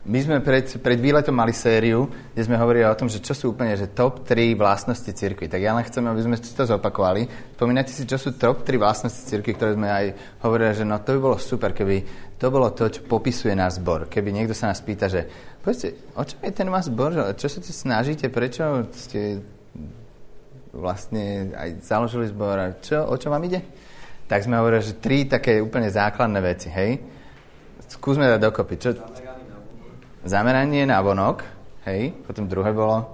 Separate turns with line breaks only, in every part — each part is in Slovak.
My sme pred výletom mali sériu, kde sme hovorili o tom, že čo sú úplne že top 3 vlastnosti cirkvi. Tak ja len chcem, aby sme si to zopakovali. Spomínate si, čo sú top 3 vlastnosti cirkvi, ktoré sme aj hovorili, že no to by bolo super, keby to bolo to, čo popisuje náš zbor. Keby niekto sa nás pýta, že povedzte, o čom je ten váš zbor? Čo sa snažíte? Prečo ste vlastne aj založili zbor? A o čo vám ide? Tak sme hovorili, že 3 také úplne základné veci, hej? Skúsme dať dokopy. Čo? Zameranie na vonok, hej, potom druhé bolo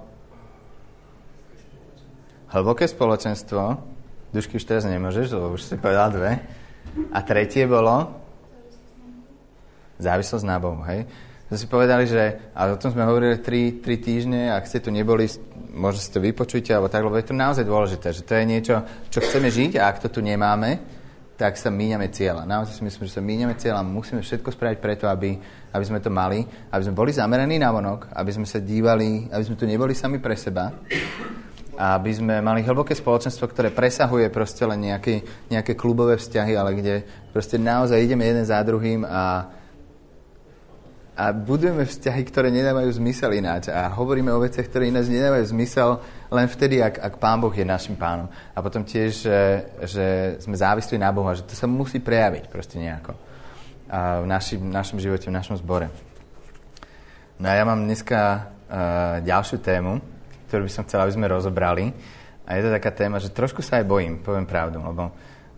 hlboké spoločenstvo, Dušky už teraz nemôžeš, lebo už si povedal 2. A tretie bolo závislosť na Bohu, hej. To si povedali, že, a o tom sme hovorili 3 týždne, ak ste tu neboli, možno si to vypočujte, alebo tak, lebo je to naozaj dôležité, že to je niečo, čo chceme žiť a ak to tu nemáme, tak sa míňame cieľa. Naozaj si myslím, že sa míňame cieľa a musíme všetko spraviť preto, aby sme to mali, aby sme boli zameraní na vonok, aby sme sa dívali, aby sme tu neboli sami pre seba, aby sme mali hlboké spoločenstvo, ktoré presahuje proste len nejaké klubové vzťahy, ale kde proste naozaj ideme jeden za druhým a budujeme vzťahy, ktoré nedávajú zmysel ináč a hovoríme o veciach, ktoré ináč nedávajú zmysel len vtedy, ak Pán Boh je našim pánom. A potom tiež, že sme závislí na Bohu a že to sa musí prejaviť proste nejako v našom živote, v našom zbore. No a ja mám dneska ďalšiu tému, ktorú by som chcel, aby sme rozobrali. A je to taká téma, že trošku sa aj bojím, poviem pravdu, lebo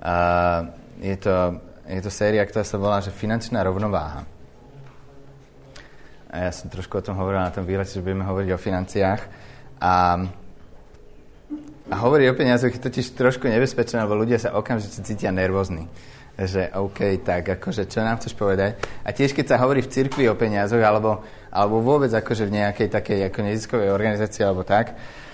je to séria, ktorá sa volá, že finančná rovnováha. A ja som trošku o tom hovoril na tom výlete, že budeme hovoriť o financiách. A hovoriť o peniazoch je totiž trošku nebezpečné, lebo ľudia sa okamžite cítia nervózni. Že OK, tak akože čo nám chceš povedať? A tiež keď sa hovorí v cirkvi o peniazoch, alebo vôbec akože v nejakej takej ako neziskovej organizácii, alebo tak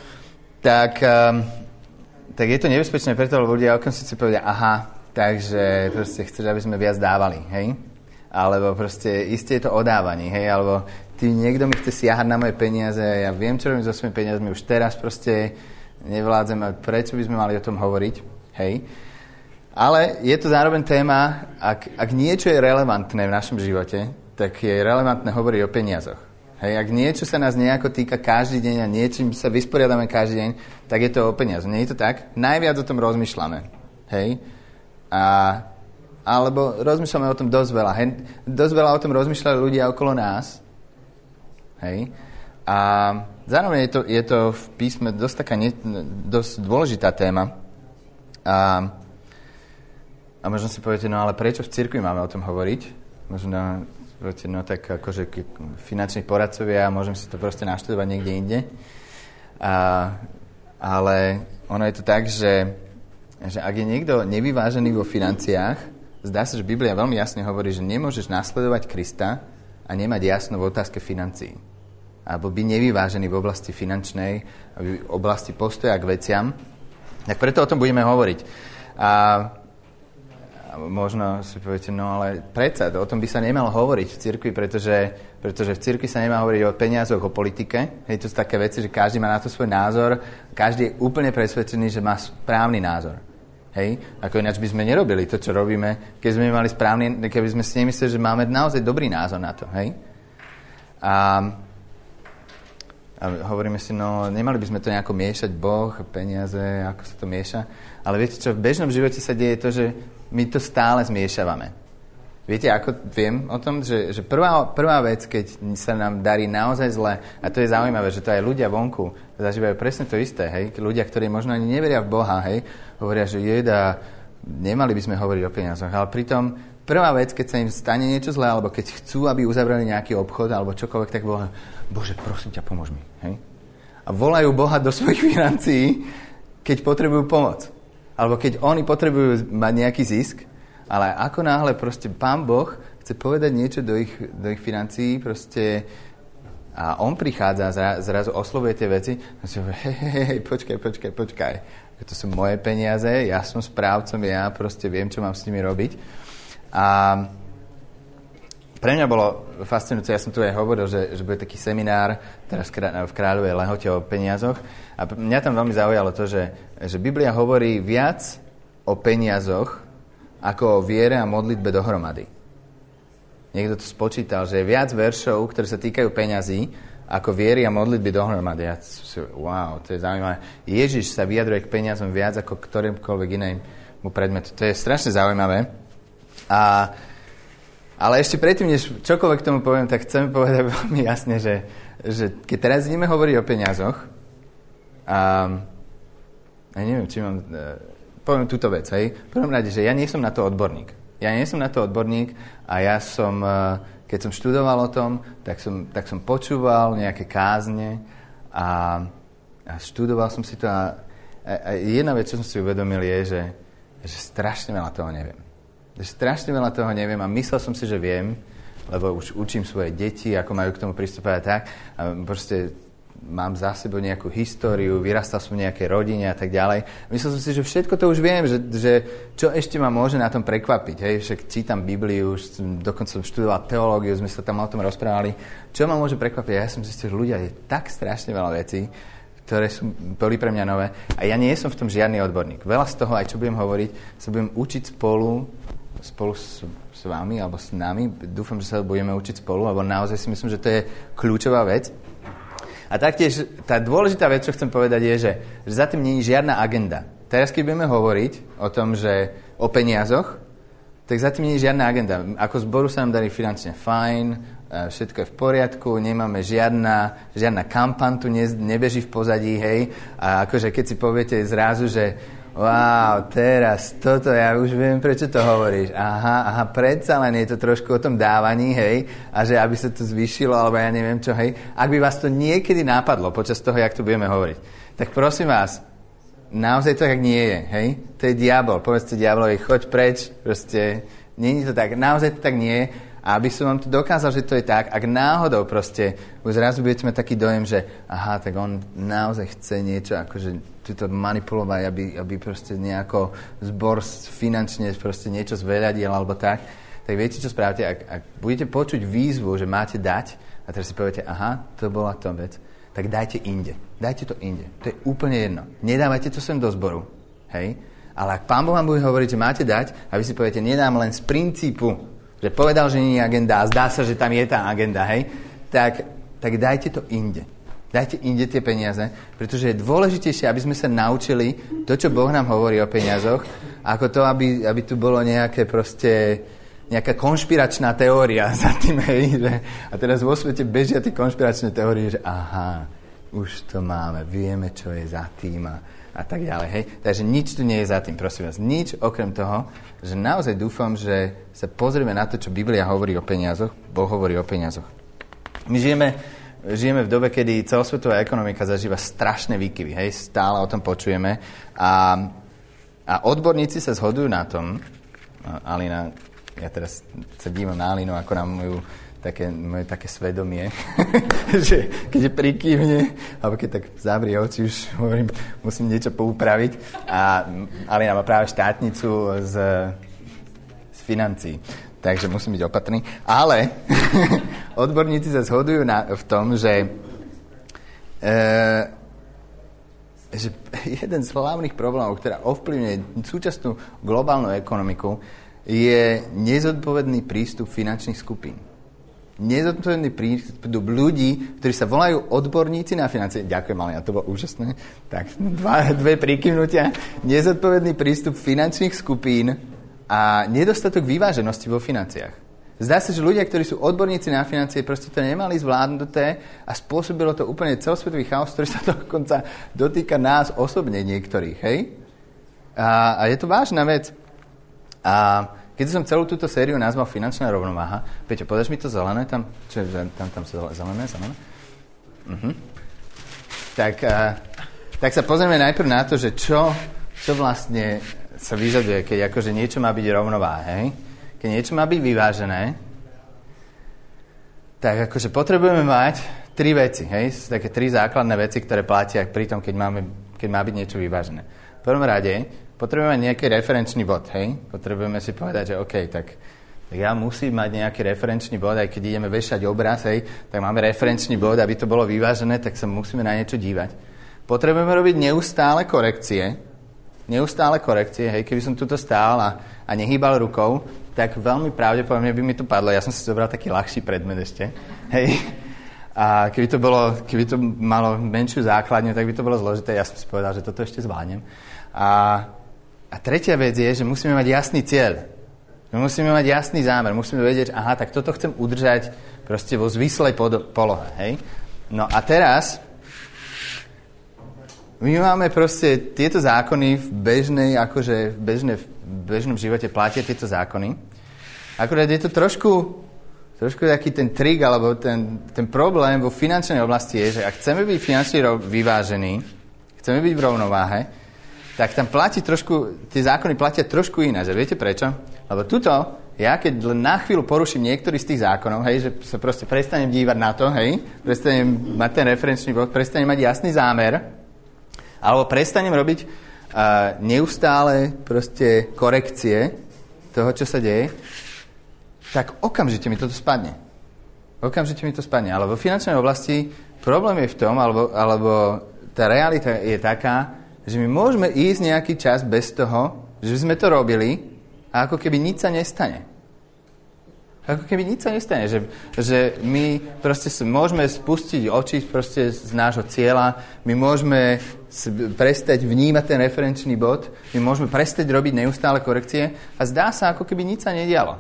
je to nebezpečné preto, lebo ľudia okamžite si povedia, aha, takže proste chceš, aby sme viac dávali, hej? Alebo proste isté je to odávanie, hej, alebo niekto mi chce siahať na moje peniaze, ja viem, čo robím so svojimi peniazmi, už teraz proste nevládzem, a prečo by sme mali o tom hovoriť, hej. Ale je to zároveň téma, ak niečo je relevantné v našom živote, tak je relevantné hovoriť o peniazoch. Hej, ak niečo sa nás nejako týka každý deň a niečím sa vysporiadame každý deň, tak je to o peniazoch. Nie je to tak? Najviac o tom rozmýšľame, hej. Alebo rozmýšľame o tom dosť veľa. Hej? Dosť veľa o tom rozmýšľali ľudia okolo nás. Hej? A zároveň je to v písme dosť dôležitá téma. A možno si poviete, no ale prečo v cirkvi máme o tom hovoriť? Možno poviete, no tak akože finanční poradcovia, môžem si to proste naštudovať niekde inde. Ale ono je to tak, že ak je niekto nevyvážený vo financiách, zdá sa, že Biblia veľmi jasne hovorí, že nemôžeš nasledovať Krista a nemať jasno v otázke financií. Alebo byť nevyvážený v oblasti finančnej, v oblasti postoja k veciam. Tak preto o tom budeme hovoriť. A možno si poviete, no ale predsa, o tom by sa nemalo hovoriť v cirkvi, pretože v cirkvi sa nemá hovoriť o peniazoch, o politike. Hej, to sú také veci, že každý má na to svoj názor, každý je úplne presvedčený, že má správny názor. Hej, ako ináč by sme nerobili to, čo robíme, keby sme si nemysleli, že máme naozaj dobrý názor na to, hej. A hovoríme si, no nemali by sme to nejako miešať, Boh, peniaze, ako sa to mieša. Ale viete čo, v bežnom živote sa deje to, že my to stále zmiešavame. Viete, ako viem o tom, že prvá vec, keď sa nám darí naozaj zle, a to je zaujímavé, že to aj ľudia vonku zažívajú presne to isté, hej, ľudia, ktorí možno ani neveria v Boha, hej, hovoria, že nemali by sme hovoriť o peniazoch, ale pritom prvá vec, keď sa im stane niečo zlé, alebo keď chcú, aby uzavreli nejaký obchod, alebo čokoľvek, tak volajú, Bože, prosím ťa, pomôž mi, hej. A volajú Boha do svojich financií, keď potrebujú pomoc. Alebo keď oni potrebujú mať nejaký zisk, ale ako náhle proste Pán Boh chce povedať niečo do ich financií, proste a on prichádza a zrazu oslovuje tie veci a si hovorí, hej, počkaj. To sú moje peniaze, ja som správcom, ja proste viem, čo mám s nimi robiť. A pre mňa bolo fascinujúce, ja som tu aj hovoril, že bude taký seminár teraz v Kráľovej Lehote o peniazoch a mňa tam veľmi zaujalo to, že Biblia hovorí viac o peniazoch ako o viere a modlitbe dohromady. niekto to spočítal, že je viac veršov, ktoré sa týkajú peňazí, ako viery a modlitby dohromady. Wow, to je zaujímavé. Ježiš sa vyjadruje k peniazom viac ako ktorýmkoľvek inému predmetu. To je strašne zaujímavé. Ale ešte predtým, než čokoľvek k tomu poviem, tak chcem povedať veľmi jasne, že keď teraz ideme hovoriť o peniazoch, ja neviem, či mám... poviem túto vec, hej. V prvom rade, že ja nie som na to odborník. A ja som, keď som študoval o tom, tak som počúval nejaké kázne a študoval som si to a jedna vec, čo som si uvedomil, je, že strašne veľa toho neviem. A myslel som si, že viem, lebo už učím svoje deti, ako majú k tomu pristupovať tak. A proste mám za sebou nejakú históriu, vyrastal som v nejakej rodine a tak ďalej. Myslel som si, že všetko to už viem, že čo ešte ma môže na tom prekvapiť. Hej? Však čítam Bibliu, dokonca som študoval teológiu, sme sa tam o tom rozprávali. Čo ma môže prekvapiť? Ja som zistil, že ľudia, je tak strašne veľa vecí, ktoré boli pre mňa nové. A ja nie som v tom žiadny odborník. Veľa z toho, aj čo budem hovoriť, sa budem učiť spolu s vami alebo s nami. Dúfam, že sa budeme učiť spolu, lebo naozaj si myslím, že to je kľúčová vec. A taktiež tá dôležitá vec, čo chcem povedať, je, že za tým nie je žiadna agenda. Teraz, keď budeme hovoriť o tom, že o peniazoch, tak za tým nie je žiadna agenda. Ako zboru sa nám darí finančne fajn, všetko je v poriadku, nemáme žiadna kampaň, tu nebeží v pozadí, hej. A akože keď si poviete zrazu, že wow, teraz toto, ja už viem, prečo to hovoríš. Aha, predsa len je to trošku o tom dávaní, hej, a že aby sa to zvýšilo, alebo ja neviem čo, hej. Ak by vás to niekedy nápadlo počas toho, jak tu budeme hovoriť, tak prosím vás, naozaj to tak nie je, hej. To je diabol, povedzte diablovi, choď preč, proste, nie je to tak, naozaj to tak nie je. A aby som vám to dokázal, že to je tak, ak náhodou proste už zrazu budete mať taký dojem, že aha, tak on naozaj chce niečo, akože to manipulovať, aby proste nejako zbor finančne proste niečo zveľadil alebo tak viete, čo správate, ak budete počuť výzvu, že máte dať a teraz si poviete, aha, to bola to vec, tak dajte to inde. To je úplne jedno. Nedávajte to sem do zboru, hej? Ale ak Pán Boh vám bude hovoriť, že máte dať a vy si poviete, nedám len z princípu, že povedal, že nie je agenda a zdá sa, že tam je tá agenda, hej, tak dajte to inde. Dajte inde tie peniaze, pretože je dôležitejšie, aby sme sa naučili to, čo Boh nám hovorí o peniazoch, ako to, aby tu bolo nejaká konšpiračná teória za tým, hej, že a teraz vo svete bežia tie konšpiračné teórie, že aha, už to máme, vieme, čo je za tým a tak ďalej, hej. Takže nič tu nie je za tým, prosím vás. Nič okrem toho, že naozaj dúfam, že sa pozrieme na to, čo Biblia hovorí o peniazoch, Boh hovorí o peniazoch. My žijeme v dobe, kedy celosvetová ekonomika zažíva strašné výkyvy, hej, stále o tom počujeme a odborníci sa zhodujú na tom, Alina, ja teraz sa dívam na Alinu, ako na moje také svedomie, že keď je prikývne, alebo keď tak zavrie oči, už hovorím, musím niečo poupraviť. A Alina má práve štátnicu z financií, takže musím byť opatrný. Ale odborníci sa zhodujú v tom, že jeden z hlavných problémov, ktorá ovplyvňuje súčasnú globálnu ekonomiku, je nezodpovedný prístup finančných skupín. Nezodpovedný prístup ľudí, ktorí sa volajú odborníci na financie. Ďakujem, Malina, to bolo úžasné. Tak, dve príkymnutia. Nezodpovedný prístup finančných skupín a nedostatok vyváženosti vo financiách. Zdá sa, že ľudia, ktorí sú odborníci na financie, proste to nemali zvládnuté a spôsobilo to úplne celosvetový chaos, ktorý sa dokonca dotýka nás osobne niektorých, hej? A je to vážna vec. A keď som celú túto sériu nazval Finančná rovnováha, Peťo, podaš mi to zelené tam? Čo je tam zelené? Tak sa pozrieme najprv na to, že čo vlastne sa vyžaduje, keď akože niečo má byť rovnováha, hej? Keď niečo má byť vyvážené, tak akože potrebujeme mať 3 veci, hej? Také 3 základné veci, ktoré platia pri tom, keď má byť niečo vyvážené. V prvom rade potrebujeme mať nejaký referenčný bod, hej? Potrebujeme si povedať, že OK, tak ja musím mať nejaký referenčný bod, aj keď ideme vešať obraz, hej, tak máme referenčný bod, aby to bolo vyvážené, tak sa musíme na niečo dívať. Potrebujeme robiť neustále korekcie, hej, keby som tuto stál a nehýbal rukou, tak veľmi pravdepodobne by mi to padlo. Ja som si zobral taký ľahší predmet ešte. Hej. A keby to malo menšiu základňu, tak by to bolo zložité. Ja som si povedal, že toto ešte zvládnem. A tretia vec je, že musíme mať jasný cieľ. Musíme mať jasný zámer. Musíme vedieť, aha, tak toto chcem udržať proste vo zvislej polohe. Hej? No a teraz my máme proste tieto zákony v bežnom živote platia tieto zákony. Akurát je to trošku taký ten trik, alebo ten problém vo finančnej oblasti je, že ak chceme byť finančne vyvážení, chceme byť v rovnováhe, tak tam tie zákony platia trošku ináč. A viete prečo? Lebo ja keď len na chvíľu poruším niektorý z tých zákonov, hej, že sa proste prestanem dívať na to, hej, prestanem mať ten referenčný bod, prestanem mať jasný zámer, alebo prestanem robiť neustále proste korekcie toho, čo sa deje, tak okamžite mi toto spadne. Ale vo finančnej oblasti problém je v tom, alebo tá realita je taká, že my môžeme ísť nejaký čas bez toho, že sme to robili a ako keby nič sa nestane. Že my proste môžeme spustiť oči proste z nášho cieľa, my môžeme prestať vnímať ten referenčný bod, my môžeme prestať robiť neustále korekcie a zdá sa, ako keby nič sa nedialo.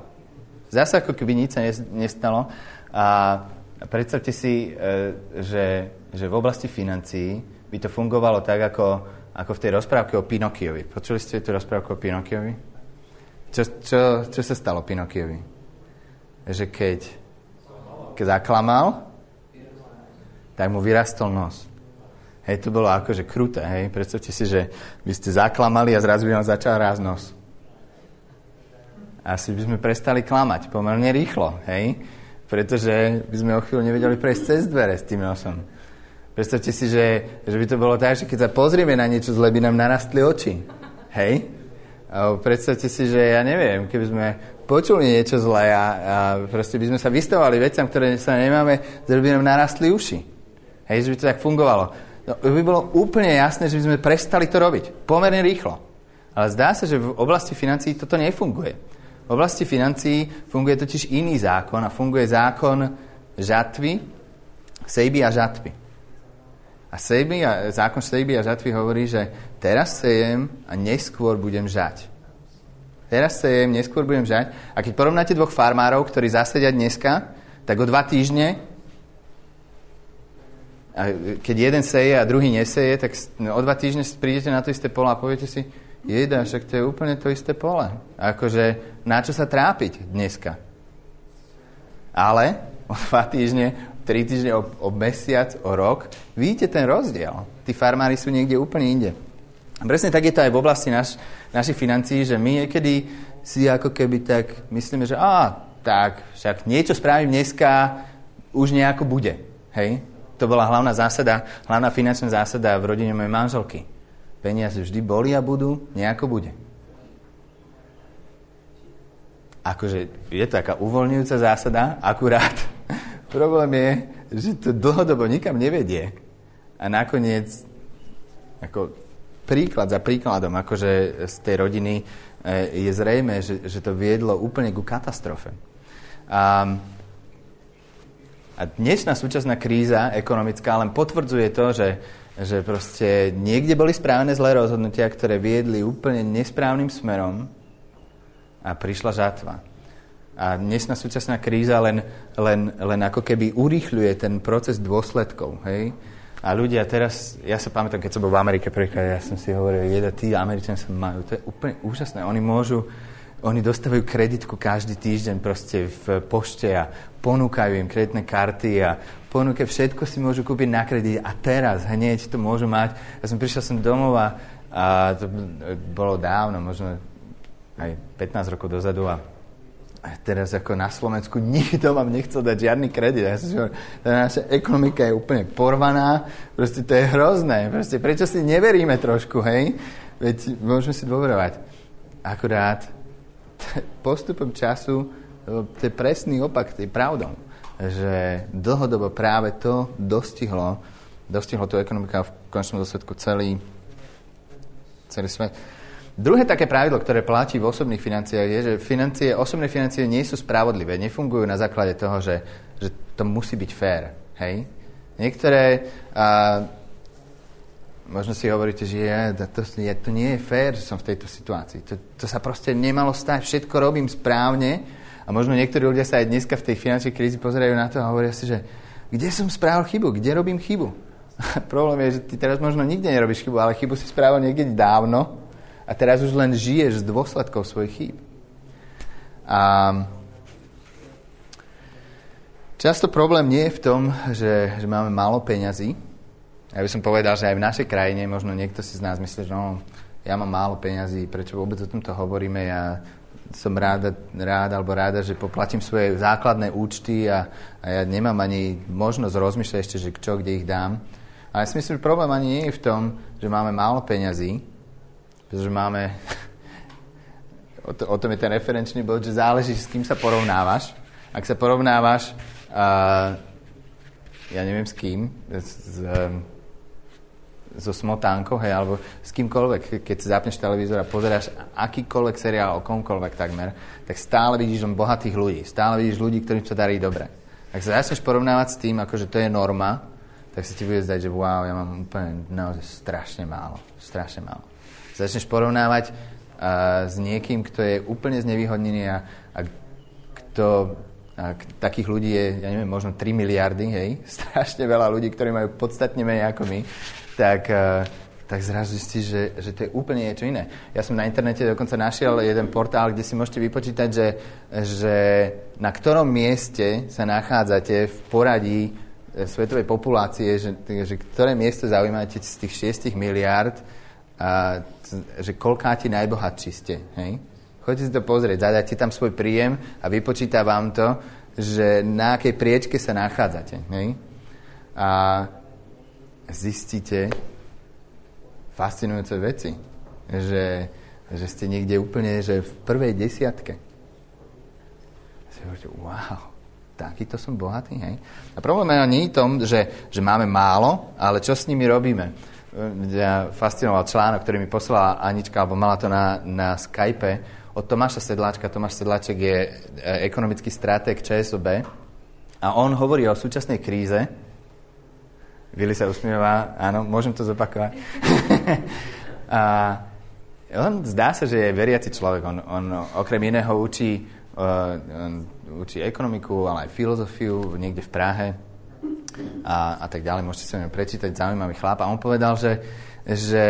Nestalo. A predstavte si, že v oblasti financií by to fungovalo tak, ako v tej rozprávke o Pinokiovi. Počuli ste tú rozprávku o Pinokiovi? Čo sa stalo Pinokiovi? Že keď zaklamal, tak mu vyrastol nos. Hej, to bolo akože kruté, hej. Predstavte si, že by ste zaklamali a zrazu by vám začal rásť nos. Asi by sme prestali klamať pomerne rýchlo, hej. Pretože by sme o chvíľu nevedeli prejsť cez dvere s tým nosom. Predstavte si, že by to bolo tak, že keď sa pozrieme na niečo zle, by nám narastli oči. Hej? A predstavte si, že ja neviem, keby sme počuli niečo zlé a proste by sme sa vystavovali veciam, ktoré sa nemáme, že by nám narastli uši. Hej, že by to tak fungovalo. No, by bolo úplne jasné, že by sme prestali to robiť. Pomerne rýchlo. Ale zdá sa, že v oblasti financií toto nefunguje. V oblasti financií funguje totiž iný zákon a funguje zákon žatvy, sejby a žatvy. A zákon sejby a žatvy hovorí, že teraz sejem a neskôr budem žať. A keď porovnáte dvoch farmárov, ktorí zasedia dneska, tak o 2 týždne, a keď jeden seje a druhý neseje, tak o 2 týždne prídete na to isté pole a poviete si, však to je úplne to isté pole. Akože, na čo sa trápiť dneska? Ale o 2 týždne, 3 týždne, o mesiac, o rok, vidíte ten rozdiel. Tí farmári sú niekde úplne inde. A presne tak je to aj v oblasti našich financií, že my niekedy si ako keby tak myslíme, že tak však niečo spravím dneska, už nejako bude. Hej? To bola hlavná finančná zásada v rodine mojej manželky. Peniaze vždy boli a budú, nejako bude. Akože je to taká uvoľňujúca zásada, akurát problém je, že to dlhodobo nikam nevedie. A nakoniec, ako príklad za príkladom, akože z tej rodiny je zrejme, že to viedlo úplne ku katastrofe. A dnešná súčasná kríza ekonomická len potvrdzuje to, že proste niekde boli spravené zlé rozhodnutia, ktoré viedli úplne nesprávnym smerom a prišla žatva. A dnešná súčasná kríza len ako keby urýchľuje ten proces dôsledkov, hej? A ľudia teraz, ja sa pamätám, keď som bol v Amerike prvýkrát, ja som si hovoril, tí Američania sa majú, to je úplne úžasné. Oni dostávajú kreditku každý týždeň proste v pošte a ponúkajú im kreditné karty a ponúkajú, všetko si môžu kúpiť na kredit a teraz hneď to môžu mať. Ja som prišiel domov a to bolo dávno, možno aj 15 rokov dozadu a teraz ako na Slovensku nikto vám nechcel dať žiadny kredit. Ja som si hovoril, naša ekonomika je úplne porvaná, proste to je hrozné. Proste prečo si neveríme trošku, hej? Veď môžeme si dôverovať. Akurát postupom času to je presný opak, to je pravdou. Že dlhodobo práve to dostihlo tú ekonomiku a v konečnom dôsledku celý svet. Druhé také pravidlo, ktoré platí v osobných financiách, je, že osobné financie nie sú spravodlivé, nefungujú na základe toho, že to musí byť fair. Hej? Niektoré, možno si hovoríte, že to nie je fair, že som v tejto situácii. To sa proste nemalo stať, všetko robím správne a možno niektorí ľudia sa aj dneska v tej finančnej krízi pozerajú na to a hovoria si, že kde som spravil chybu, kde robím chybu. Problém je, že ty teraz možno nikde nerobíš chybu, ale chybu si spravil niekde dávno a teraz už len žiješ z dôsledkov svojich chýb. A často problém nie je v tom, že máme málo peňazí. Ja by som povedal, že aj v našej krajine možno niekto si z nás myslí, že ja mám málo peňazí, prečo vôbec o tomto hovoríme, ja som rád alebo ráda, že poplatím svoje základné účty a ja nemám ani možnosť rozmýšľať ešte, že čo, kde ich dám. Ale ja si myslím, že problém ani nie je v tom, že máme málo peňazí, pretože máme... o tom je ten referenčný bod, že záleží, s kým sa porovnávaš. Ak sa porovnávaš, ja neviem s kým, so Smotánkou, hej, alebo s kýmkoľvek, keď si zapneš televízor a pozeráš akýkoľvek seriál o komkoľvek takmer, tak stále vidíš len bohatých ľudí. Stále vidíš ľudí, ktorým sa darí dobre. Ak sa začneš porovnávať s tým, akože to je norma, tak si ti bude zdať, že wow, ja mám úplne naozaj strašne málo. Strašne málo. Začneš porovnávať s niekým, kto je úplne znevýhodnený a takých ľudí je, ja neviem, možno 3 miliardy, hej, strašne veľa ľudí, ktorí majú podstatne menej ako my, tak zrazu zistíš, že to je úplne niečo iné. Ja som na internete dokonca našiel jeden portál, kde si môžete vypočítať, že na ktorom mieste sa nachádzate v poradí svetovej populácie, že ktoré miesto zaujímate z tých 6 miliárd, že koľkáti najbohatší ste. Hej? Choďte si to pozrieť, zadáte tam svoj príjem a vypočíta vám to, že na akej priečke sa nachádzate. Hej? A zistíte fascinujúce veci. Že ste niekde úplne že v prvej desiatke. A si hovoríte, wow, takýto som bohatý, hej? A problém nie je v tom, že máme málo, ale čo s nimi robíme? Mňa fascinoval článok, ktorý mi poslala Anička, alebo mala to na Skype, od Tomáša Sedláčka. Tomáš Sedláček je ekonomický stratég ČSOB a on hovorí o súčasnej kríze. Vili sa usmievá, áno, môžem to zopakovať. A on zdá sa, že je veriaci človek. On okrem iného učí ekonomiku, ale aj filozofiu niekde v Prahe a tak ďalej. Môžete sa mi prečítať, zaujímavý chlap. A on povedal, že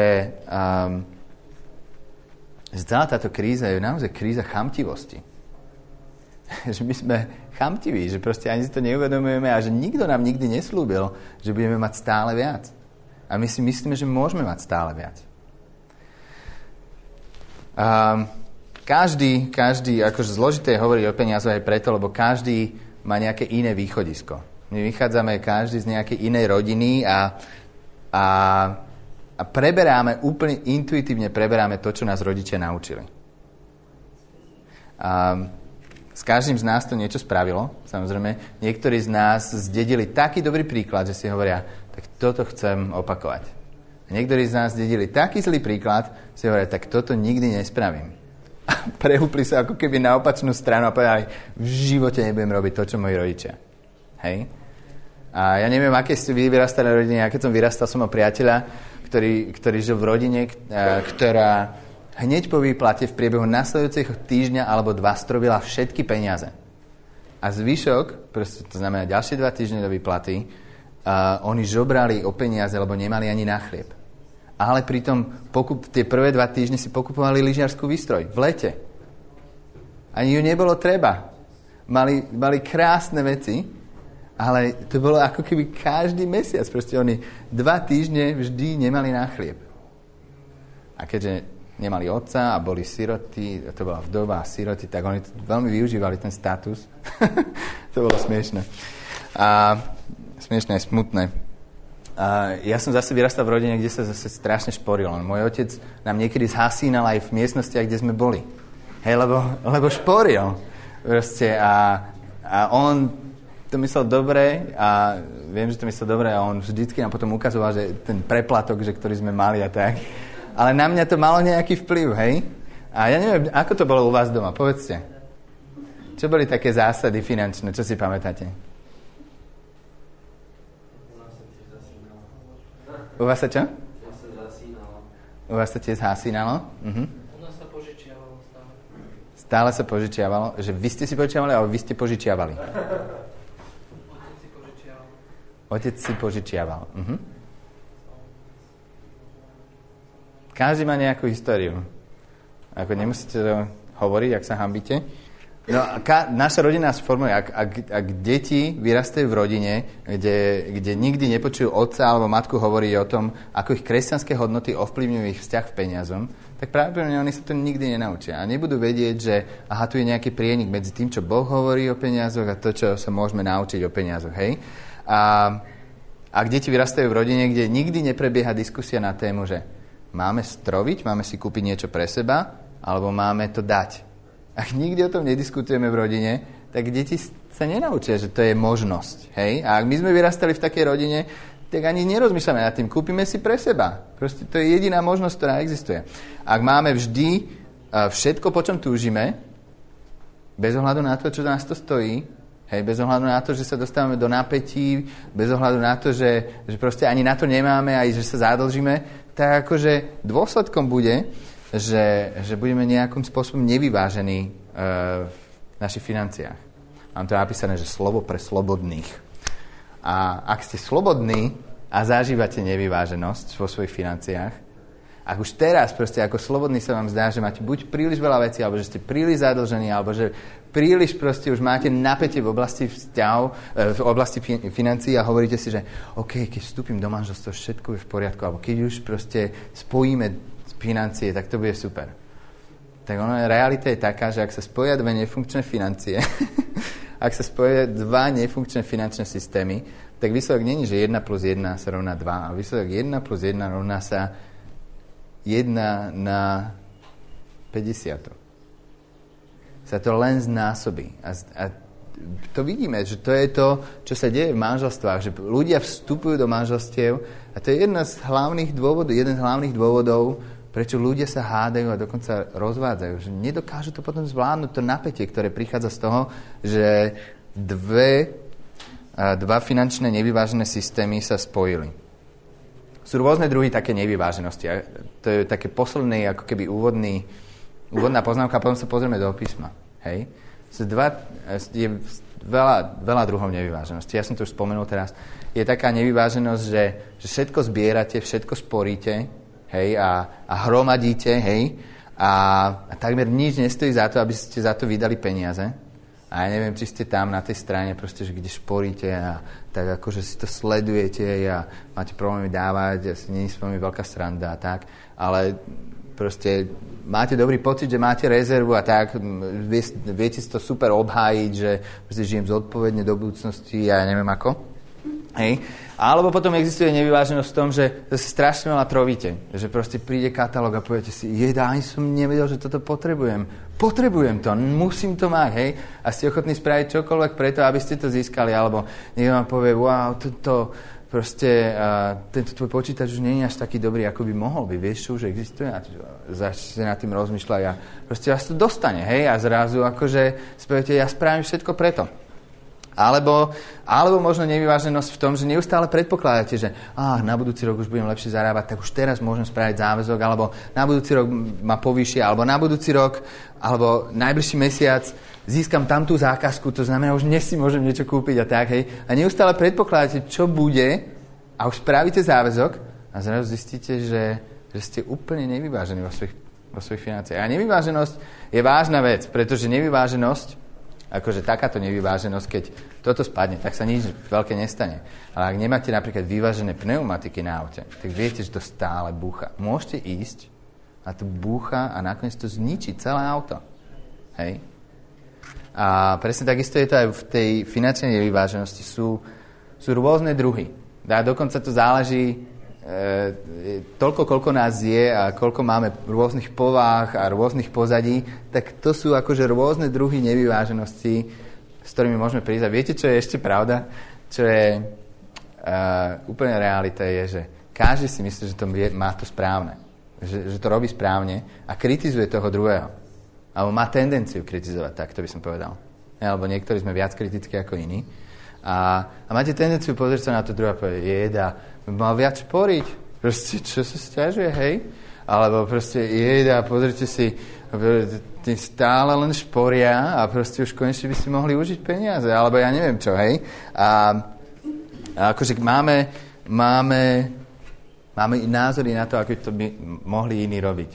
celá táto kríza je naozaj kríza chamtivosti. Že my sme chamtiví, že proste ani si to neuvedomujeme a že nikto nám nikdy neslúbil, že budeme mať stále viac. A my si myslíme, že môžeme mať stále viac. Každý, akože zložité je hovoriť o peniazoch aj preto, lebo každý má nejaké iné východisko. My vychádzame každý z nejakej inej rodiny a úplne intuitívne preberáme to, čo nás rodičia naučili. S každým z nás to niečo spravilo, samozrejme. Niektorí z nás zdedili taký dobrý príklad, že si hovoria, tak toto chcem opakovať. A niektorí z nás zdedili taký zlý príklad, si hovoria, tak toto nikdy nespravím. A prehúpli sa ako keby na opačnú stranu a povedali, v živote nebudem robiť to, čo moji rodičia. Hej? A ja neviem, aké ste vy vyrastali v rodine, ja keď som vyrastal, som mal priateľa, ktorý žil v rodine, ktorá hneď po výplate v priebehu nasledujúceho týždňa alebo 2 strobila všetky peniaze. A zvyšok, proste to znamená ďalšie 2 týždne do výplaty, oni žobrali o peniaze, lebo nemali ani na chlieb. Ale pritom tie prvé 2 týždne si pokupovali lyžiarsku výstroj v lete. Ani ju nebolo treba. Mali krásne veci, ale to bolo ako keby každý mesiac. Proste oni 2 týždne vždy nemali na chlieb. A keďže nemali otca a boli siroty, to bola vdova a siroty, tak oni veľmi využívali ten status. To bolo smiešné. Smiešné a smutné. Ja som zase vyrastal v rodine, kde sa zase strašne šporil. Môj otec nám niekedy zhasínal aj v miestnostiach, kde sme boli. Hej, lebo šporil. Proste a on to myslel dobre a viem, že to myslel dobre a on vždycky nám potom ukazoval, že ten preplatok, ktorý sme mali a tak. ale na mňa to malo nejaký vplyv, hej? A ja neviem, ako to bolo u vás doma, povedzte. Čo boli také zásady finančné, čo si pamätáte? U vás sa čo? U vás sa tiež hasínalo?
U nás sa požičiavalo stále.
Stále sa požičiavalo? Že vy ste si požičiavali, alebo vy ste požičiavali? Otec si požičiaval. Každý má nejakú históriu. Ako nemusíte to hovoriť, ak sa hanbíte. No, naša rodina nás formuje. Ak deti vyrastajú v rodine, kde nikdy nepočujú otca alebo matku hovoriť o tom, ako ich kresťanské hodnoty ovplyvňujú ich vzťah k peniazom, tak pravdepodobne oni sa to nikdy nenaučia. A nebudú vedieť, že aha, tu je nejaký prienik medzi tým, čo Boh hovorí o peniazoch a to, čo sa môžeme naučiť o peniazoch. Hej? A ak deti vyrastajú v rodine, kde nikdy neprebieha diskusia na tému, že máme stroviť, máme si kúpiť niečo pre seba, alebo máme to dať. Ak nikdy o tom nediskutujeme v rodine, tak deti sa nenaučia, že to je možnosť. Hej? A ak my sme vyrastali v takej rodine, tak ani nerozmýšľame nad tým. Kúpime si pre seba. Proste to je jediná možnosť, ktorá existuje. Ak máme vždy všetko, po čom túžime, bez ohľadu na to, čo nás to stojí, hej, bez ohľadu na to, že sa dostávame do napätí, bez ohľadu na to, že proste ani na to nemáme, aj že sa zadlžíme, tak akože dôsledkom bude, že budeme nejakým spôsobom nevyvážení v našich financiách. Mám to napísané, že slovo pre slobodných. A ak ste slobodní a zažívate nevyváženosť vo svojich financiách, ak už teraz proste ako slobodný sa vám zdá, že máte buď príliš veľa vecí, alebo že ste príliš zadlžení, alebo že príliš proste už máte napätie v oblasti vzťahov, v oblasti financií a hovoríte si, že OK, keď vstúpim do manželstva, všetko je v poriadku, alebo keď už proste spojíme financie, tak to bude super. Tak realita je taká, že ak sa spoja dve nefunkčné financie, ak sa spoja dva nefunkčné finančné systémy, tak výsledok nie je, že 1 plus 1 sa rovná 2, a výsledok 1 plus 1 rovná sa 1 na 50. Sa to len znásobí. A to vidíme, že to je to, čo sa deje v manželstvách, že ľudia vstupujú do manželstiev a to je jeden z hlavných dôvodov, prečo ľudia sa hádajú a dokonca rozvádzajú, že nedokážu to potom zvládnuť, to napätie, ktoré prichádza z toho, že dva finančné nevyvážené systémy sa spojili. Sú rôzne druhy také nevyváženosti. A to je také posledný, ako keby úvodná poznámka, a potom sa pozrieme do písma. Hej? Je veľa druhov nevyváženosti. Ja som to už spomenul teraz. Je taká nevyváženosť, že všetko zbierate, všetko sporíte, hej, a hromadíte, hej, a takmer nič nestojí za to, aby ste za to vydali peniaze. A ja neviem, či ste tam na tej strane, proste, že kde šporíte a tak akože si to sledujete a máte problémy dávať, asi nie je s vami veľká sranda a tak, ale proste máte dobrý pocit, že máte rezervu a tak, viete si to super obhájiť, že proste žijem zodpovedne do budúcnosti a ja neviem ako. Hej. Alebo potom existuje nevyváženosť v tom, že sa strašne veľa trovíte. Že proste príde katalóg a poviete si, ani som nevedel, že toto potrebujem. Potrebujem to, musím to mať, hej. A ste ochotní spraviť čokoľvek preto, aby ste to získali. Alebo niekto vám povie, wow, tento tvoj počítač už nie je až taký dobrý, ako by mohol byť. Vieš, čo už existuje? A začnete nad tým rozmýšľať a proste vás to dostane, hej. A zrazu akože poviete, ja spravím všetko preto. Alebo možno nevyváženosť v tom, že neustále predpokladáte, že na budúci rok už budem lepšie zarábať, tak už teraz môžem spraviť záväzok, alebo na budúci rok ma povýšia, alebo na budúci rok, alebo najbližší mesiac získam tamtú zákazku, to znamená, už dnes si môžem niečo kúpiť a tak, hej. A neustále predpokladáte, čo bude a už spravíte záväzok a zrazu zistíte, že ste úplne nevyvážení vo svojich financiách. A nevyváženosť je vážna vec, pretože nevyváženosť, akože takáto nevyváženosť, keď toto spadne, tak sa nič veľké nestane. Ale ak nemáte napríklad vyvážené pneumatiky na aute, tak viete, že to stále búcha. Môžete ísť a to búcha a nakoniec to zničí celé auto. Hej? A presne takisto je to aj v tej finančnej nevyváženosti. Sú rôzne druhy. A dokonca to záleží toľko, koľko nás je a koľko máme rôznych povách a rôznych pozadí, tak to sú akože rôzne druhy nevyváženosti, s ktorými môžeme prísť. A viete, čo je ešte pravda? Čo je úplne realita je, že každý si myslí, že to má to správne. že to robí správne a kritizuje toho druhého. Alebo má tendenciu kritizovať, tak to by som povedal. Alebo niektorí sme viac kritickí ako iní. A máte tendenciu pozrieť sa na to druhé a povedať, jeda, mal viac šporiť. Proste, čo sa sťažuje, hej? Alebo proste, jeda, pozrite si, stále len šporia a proste už konečne by si mohli užiť peniaze. Alebo ja neviem čo, hej? A akože máme názory na to, ako to by mohli iní robiť.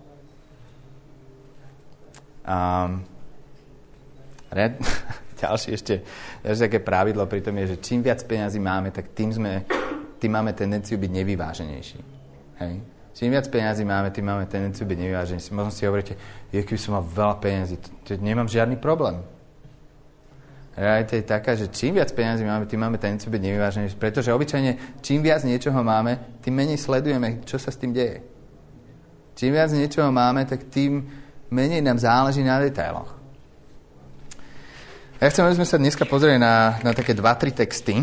Ďalšie ešte také pravidlo pri tom je, že čím viac peňazí máme, tak tým máme tendenciu byť nevyváženejší. Hej? Čím viac peňazí máme, tým máme tendenciu byť nevyváženejší. Možno si hovoríte, keby som mal veľa peňazí, to nemám žiadny problém. Realita je taká, že čím viac peňazí máme, tým máme tendenciu byť nevyváženejší, pretože obyčajne čím viac niečoho máme, tým menej sledujeme, čo sa s tým deje. Čím viac niečoho máme, tak tým menej nám záleží na detailoch. Ja chcem, aby sme sa dneska pozreli na také 2-3 texty,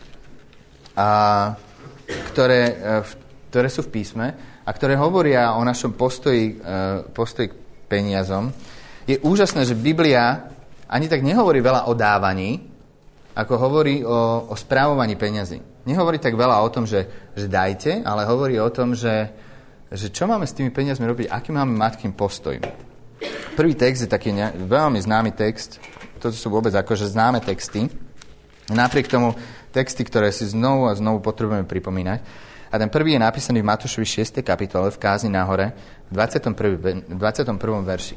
ktoré sú v písme a ktoré hovoria o našom postoji k peniazom. Je úžasné, že Biblia ani tak nehovorí veľa o dávaní, ako hovorí o správovaní peňazí. Nehovorí tak veľa o tom, že dajte, ale hovorí o tom, že čo máme s tými peniazmi robiť, aký máme mať k tým postoj. Prvý text je taký veľmi známy text. Toto sú vôbec akože známe texty. Napriek tomu texty, ktoré si znovu a znovu potrebujeme pripomínať. A ten prvý je napísaný v Matúšovi 6. kapitole v Kázni na hore v 21. verši.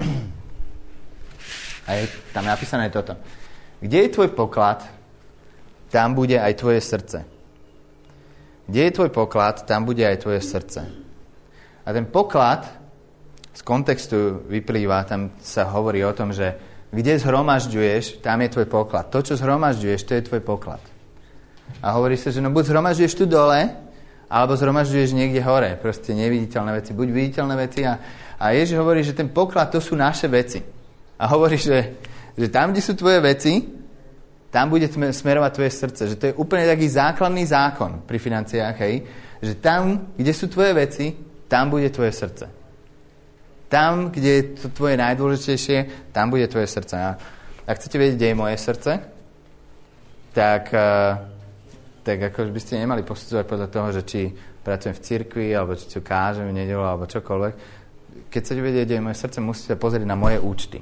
A je tam napísané toto. Kde je tvoj poklad, tam bude aj tvoje srdce. Kde je tvoj poklad, tam bude aj tvoje srdce. A ten poklad z kontextu vyplýva, tam sa hovorí o tom, že kde zhromažďuješ, tam je tvoj poklad. To, čo zhromažďuješ, to je tvoj poklad. A hovorí sa, že buď zhromažďuješ tu dole, alebo zhromažďuješ niekde hore. Proste neviditeľné veci, buď viditeľné veci. A Ježiš hovorí, že ten poklad, to sú naše veci. A hovorí, že tam, kde sú tvoje veci, tam bude smerovať tvoje srdce. Že to je úplne taký základný zákon pri financiách, hej? Že tam, kde sú tvoje veci, tam bude tvoje srdce. Tam, kde je to tvoje najdôležitejšie, tam bude tvoje srdce. A ak chcete vedieť, kde je moje srdce, tak ako by ste nemali posudzovať podľa toho, že či pracujem v cirkvi, alebo či tu kážem v nedeľu, alebo čokoľvek. Keď chcete vedieť, kde je moje srdce, musíte pozrieť na moje účty.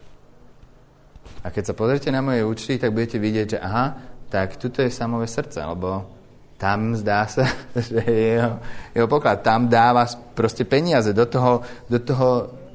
A keď sa pozriete na moje účty, tak budete vidieť, že aha, tak tuto je samové srdce, lebo tam zdá sa, že jeho poklad. Tam dáva proste peniaze, do toho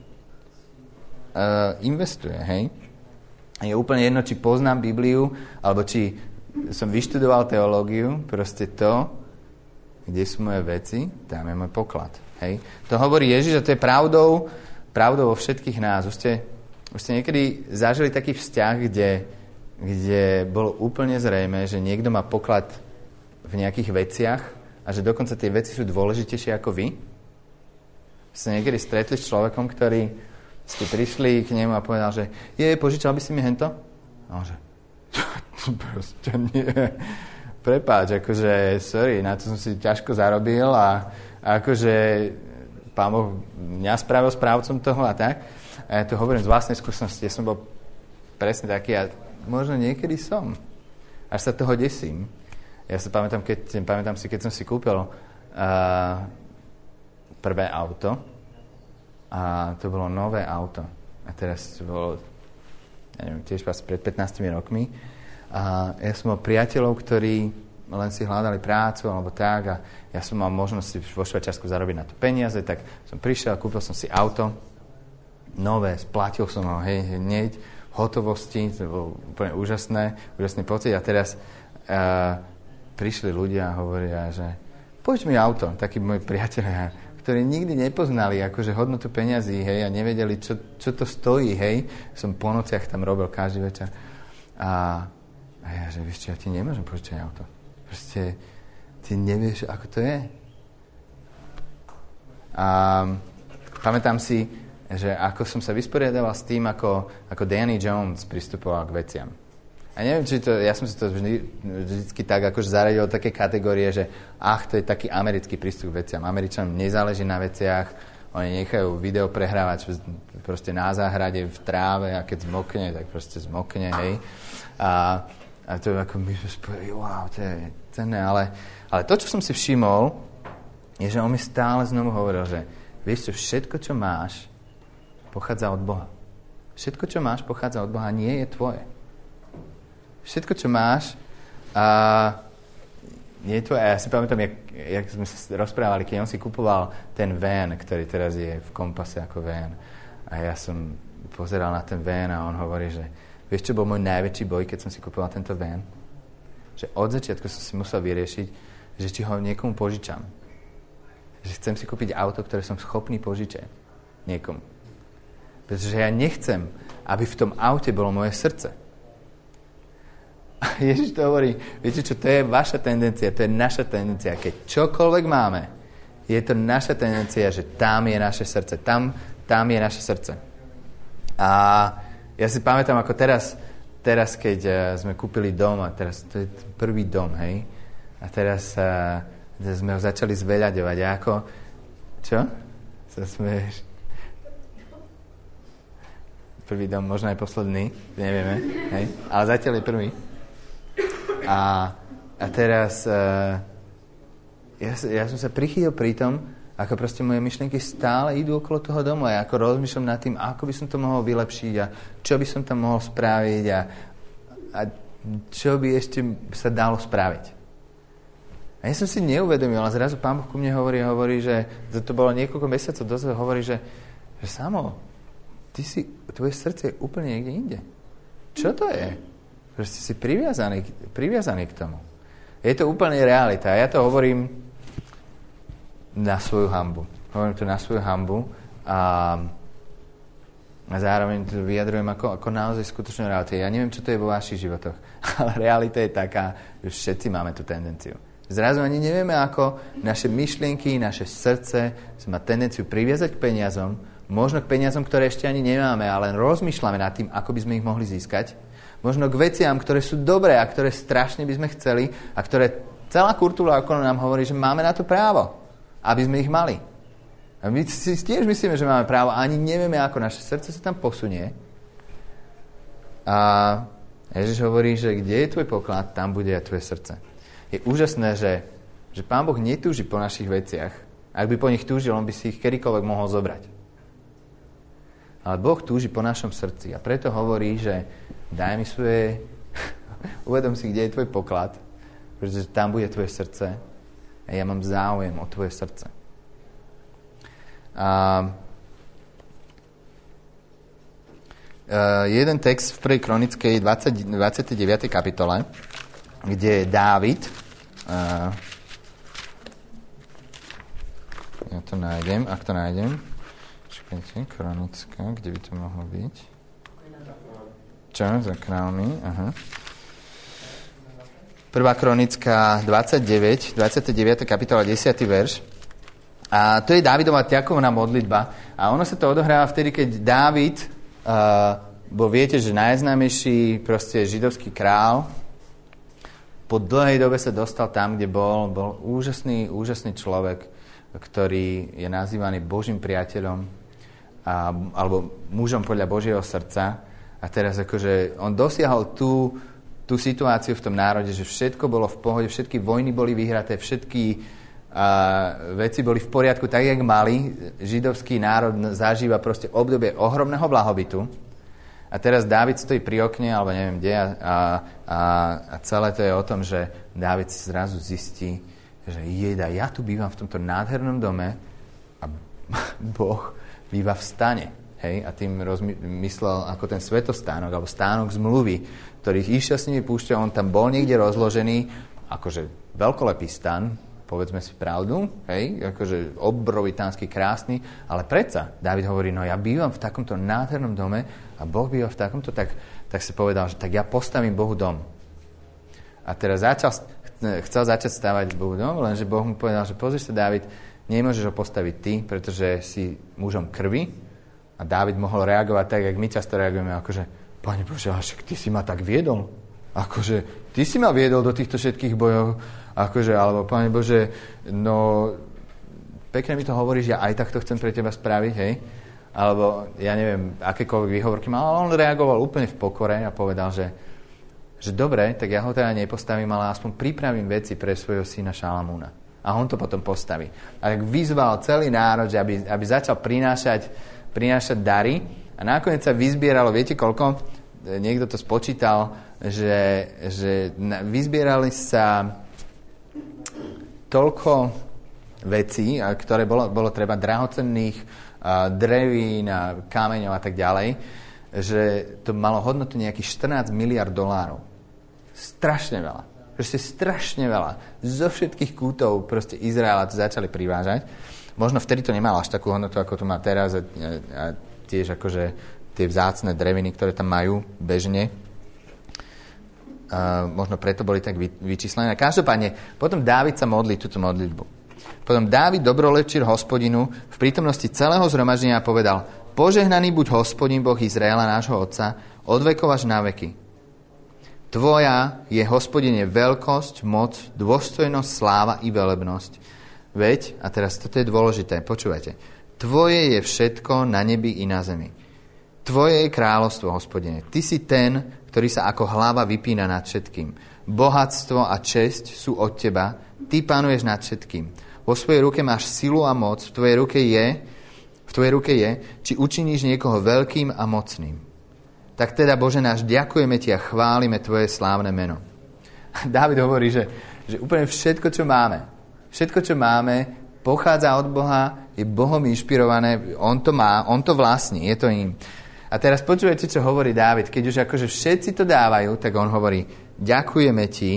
investuje, hej? Je úplne jedno, či poznám Bibliu, alebo či som vyštudoval teológiu, proste to, kde sú moje veci, tam je môj poklad, hej? To hovorí Ježiš, a to je pravdou vo všetkých nás. Už ste niekedy zažili taký vzťah, kde bolo úplne zrejmé, že niekto má poklad v nejakých veciach a že dokonca tie veci sú dôležitejšie ako vy? Ste niekedy stretli s človekom, ktorý ste prišli k nemu a povedal, že požičal by si mi hento? A on že proste nie. Prepáč, akože sorry, na to som si ťažko zarobil a akože Pán Boh mňa spravil správcom toho a tak. A ja to hovorím z vlastnej skúsenosti, ja som bol presne taký a možno niekedy som. Až sa toho desím. Ja sa pamätám si, keď som si kúpil prvé auto a to bolo nové auto. A teraz to bolo, ja neviem, tiež pred 15 rokmi. A ja som mal priateľov, ktorí len si hľadali prácu alebo tak a ja som mal možnosť si vo Švajčiarsku zarobiť na to peniaze, tak som prišiel, kúpil som si auto nové, splatil som ho hneď v hotovosti, to bolo úplne úžasný pocit a teraz prišli ľudia a hovoria, že poď mi auto, takí moji priatelia, ktorí nikdy nepoznali akože hodnotu peňazí, hej, a nevedeli, čo to stojí, hej. Som po nociach tam robil každý večer. A ja, že vieš čo, ja ti nemôžem požičať auto. Proste, ty nevieš, ako to je. A pamätám si, že ako som sa vysporiadal s tým, ako Danny Jones pristupoval k veciam. A neviem, či to, ja som si to vždycky tak akože zaradil do také kategórie, že to je taký americký prístup k veciam. Američanom nezáleží na veciach, oni nechajú video prehrávať proste na záhrade, v tráve a keď zmokne, tak proste zmokne, hej. A to ako my sme spojili, wow, to je cenné, ale to, čo som si všimol, je, že on mi stále znovu hovoril, že vieš čo, všetko, čo máš, pochádza od Boha. Všetko, čo máš, pochádza od Boha, nie je tvoje. Všetko, čo máš, nie je tvoje. Ja si pamätám, jak sme sa rozprávali, keď on si kupoval ten van, ktorý teraz je v Kompase ako van. A ja som pozeral na ten van a on hovorí, že vieš, čo bol môj najväčší boj, keď som si kupoval tento van? Že od začiatku som si musel vyriešiť, že či ho niekomu požičam. Že chcem si kúpiť auto, ktoré som schopný požičať niekomu. Pretože ja nechcem, aby v tom aute bolo moje srdce. A Ježiš to hovorí, viete čo, to je vaša tendencia, to je naša tendencia. Keď čokoľvek máme, je to naša tendencia, že tam je naše srdce. Tam je naše srdce. A ja si pamätám, ako teraz keď sme kúpili dom, a teraz to je prvý dom, hej, a teraz sme ho začali zveľaďovať. A ako, čo? Sa smeješ? Prvý dom, možno aj posledný, nevieme, hej, ale zatiaľ je prvý. A teraz ja som sa prichýlil pri tom, ako proste moje myšlienky stále idú okolo toho domu a ja ako rozmýšľam nad tým, ako by som to mohol vylepšiť a čo by som tam mohol spraviť a čo by ešte sa dalo spraviť. A ja som si neuvedomil, a zrazu Pán Boh ku mne hovorí, že to bolo niekoľko mesiacov dozadu, hovorí, že Samo, tvoje srdce je úplne niekde inde. Čo to je? Proste si priviazaný k tomu. Je to úplne realita. Ja to hovorím na svoju hanbu. Hovorím to na svoju hanbu a zároveň to vyjadrujem ako naozaj skutočnú realitu. Ja neviem, čo to je vo vašich životoch, ale realita je taká, že všetci máme tú tendenciu. Zrazu ani nevieme, ako naše myšlienky, naše srdce má tendenciu priviazať k peniazom, možno k peniazom, ktoré ešte ani nemáme, ale rozmýšľame nad tým, ako by sme ich mohli získať. Možno k veciam, ktoré sú dobré a ktoré strašne by sme chceli a ktoré celá kultúra okolo nám hovorí, že máme na to právo, aby sme ich mali. A my si tiež myslíme, že máme právo a ani nevieme, ako naše srdce sa tam posunie. A Ježiš hovorí, že kde je tvoj poklad, tam bude aj tvoje srdce. Je úžasné, že Pán Boh netúži po našich veciach. Ak by po nich túžil, on by si ich kedykoľvek mohol zobrať. Ale Boh túži po našom srdci a preto hovorí, že daj mi svoje, uvedom si, kde je tvoj poklad, pretože tam bude tvoje srdce a ja mám záujem o tvoje srdce. Jeden text v 1. Kronickej 29. kapitole, kde je Dávid, ja to nájdem, ak to nájdem, čakajte, Kronická, kde by to mohlo byť? Čo? Za kráľmi? Aha. 1. Kronická 29. kapitola 10. verš. A to je Dávidova ťakovná modlitba. A ono sa to odohráva vtedy, keď Dávid bol, viete, že najznámejší proste židovský král. Po dlhej dobe sa dostal tam, kde bol úžasný človek, ktorý je nazývaný Božím priateľom alebo mužom podľa Božieho srdca. A teraz akože on dosiahol tú situáciu v tom národe, že všetko bolo v pohode, všetky vojny boli vyhraté, všetky veci boli v poriadku tak, jak mali. Židovský národ zažíva proste obdobie ohromného blahobytu. A teraz Dávid stojí pri okne, alebo neviem kde, a celé to je o tom, že Dávid zrazu zistí, že ja tu bývam v tomto nádhernom dome a Boh býva v stane. Hej, a tým myslel ako ten svetostánok, alebo stánok zmluvy, ktorých Iša s nimi púšťal, on tam bol niekde rozložený, akože veľkolepý stan, povedzme si pravdu, hej, akože obrovitánsky, krásny, ale predsa, Dávid hovorí, no ja bývam v takomto nádhernom dome a Boh býva v takomto, tak si povedal, že tak ja postavím Bohu dom. A teraz chcel začať stavať Bohu dom, lenže Boh mu povedal, že pozri sa, Dávid, nemôžeš ho postaviť ty, pretože si mužom krvi. A Dávid mohol reagovať tak, jak my často reagujeme, akože, Pane Bože, ale však ty si ma tak viedol. Akože, ty si ma viedol do týchto všetkých bojov, akože, alebo Pane Bože, no, pekne mi to hovoríš, ja aj tak to chcem pre teba spraviť, hej? Alebo, ja neviem, akékoľvek výhovorky mal, ale on reagoval úplne v pokore a povedal, že dobre, tak ja ho teda nepostavím, ale aspoň pripravím veci pre svojho syna Šalamúna. A on to potom postaví. A tak vyzval celý národ, že aby začal prinášať dary. A nakoniec sa vyzbieralo, viete koľko? Niekto to spočítal, že vyzbierali sa toľko vecí, ktoré bolo treba drahocenných drevín a kameňov a tak ďalej, že to malo hodnotu nejakých 14 miliard dolárov. Strašne veľa. Proste strašne veľa. Zo všetkých kútov proste Izraela to začali privážať. Možno vtedy to nemalo až takú hodnotu, ako to má teraz a tiež akože tie vzácne dreviny, ktoré tam majú bežne. Možno preto boli tak vyčíslené. Každopádne, potom Dávid sa modlí túto modlitbu. Potom Dávid dobrolečil Hospodinu v prítomnosti celého zhromaždenia a povedal: Požehnaný buď Hospodin Boh Izraela, nášho otca, od vekov až na veky. Tvoja je, Hospodine, veľkosť, moc, dôstojnosť, sláva i velebnosť. Veď, a teraz toto je dôležité, počúvajte, Tvoje je všetko na nebi i na zemi. Tvoje je kráľovstvo, Hospodine. Ty si ten, ktorý sa ako hlava vypína nad všetkým. Bohatstvo a česť sú od Teba. Ty panuješ nad všetkým. Vo svojej ruke máš silu a moc. V Tvojej ruke je, či učiníš niekoho veľkým a mocným. Tak teda, Bože náš, ďakujeme Ti a chválime Tvoje slávne meno. Dávid hovorí, že úplne všetko, čo máme, pochádza od Boha, je Bohom inšpirované, on to má, on to vlastní, je to im. A teraz počujete, čo hovorí Dávid. Keď už akože všetci to dávajú, tak on hovorí: ďakujeme Ti.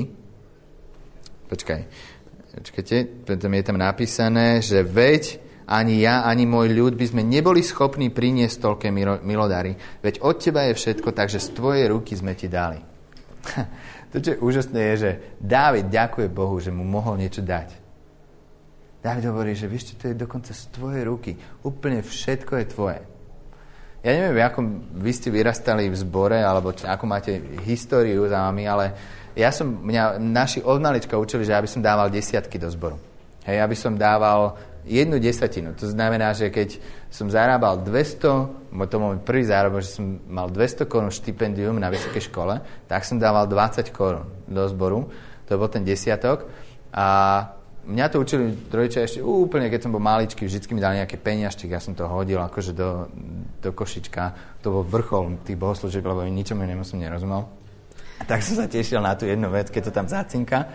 Počkajte, potom je tam napísané, že veď ani ja, ani môj ľud by sme neboli schopní priniesť toľké milodary. Veď od Teba je všetko, takže z Tvojej ruky sme Ti dali. To, čo je úžasné, je, že Dávid ďakuje Bohu, že mu mohol niečo dať. Dávid hovorí, že vieš, to je dokonca z Tvojej ruky. Úplne všetko je Tvoje. Ja neviem, ako vy ste vyrastali v zbore, alebo ako máte históriu za vami, ale mňa naši od malička učili, že aby som dával 10 do zboru. Hej, aby som dával 1/10. To znamená, že keď som zarábal 200, to môj prvý zárobok, že som mal 200 korún štipendium na vysokej škole, tak som dával 20 korún do zboru. To bol ten 10. A mňa to učili rodičia ešte úplne, keď som bol maličký, vždycky mi dali nejaké peniažky, ja som to hodil akože do košička. To bol vrchol tých bohoslúžieb, lebo ničomu som nerozumel. Tak som sa tešil na tú jednu vec, keď to tam zacinka.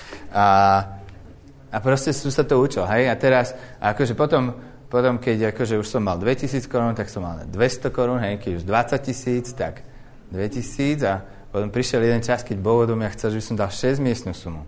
A proste som sa to učil, hej? A teraz, akože potom keď akože už som mal 2000 korún, tak som mal 200 korún, hej? Keď už 20 000, tak 2000 a potom prišiel jeden čas, keď Boh do mňa chcel, že by som dal 6-miestnu sumu.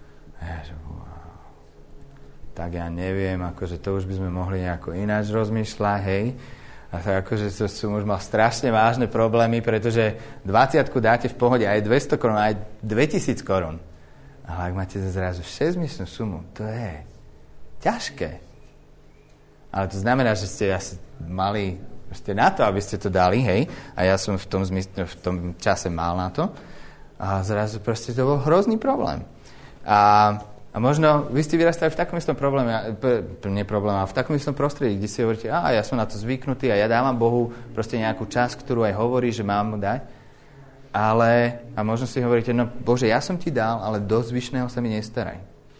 Tak ja neviem, akože to už by sme mohli nejako ináč rozmýšľať, hej? A tak akože som už mal strašne vážne problémy, pretože 20-ku dáte v pohode aj 200 korún, aj 2000 korún. Ale ak máte zrazu 6-miestnu sumu, to je ťažké. Ale to znamená, že ste asi mali na to, aby ste to dali, hej? A ja som v tom čase mal na to. A zrazu proste to bol hrozný problém. A možno vy ste vyrastali v takom istom probléme, ale v takom istom prostredí, kde si hovoríte, ja som na to zvyknutý a ja dávam Bohu proste nejakú časť, ktorú aj hovorí, že mám mu dať. A možno si hovoríte, no Bože, ja som Ti dal, ale do zvyšného sa mi nestaraj.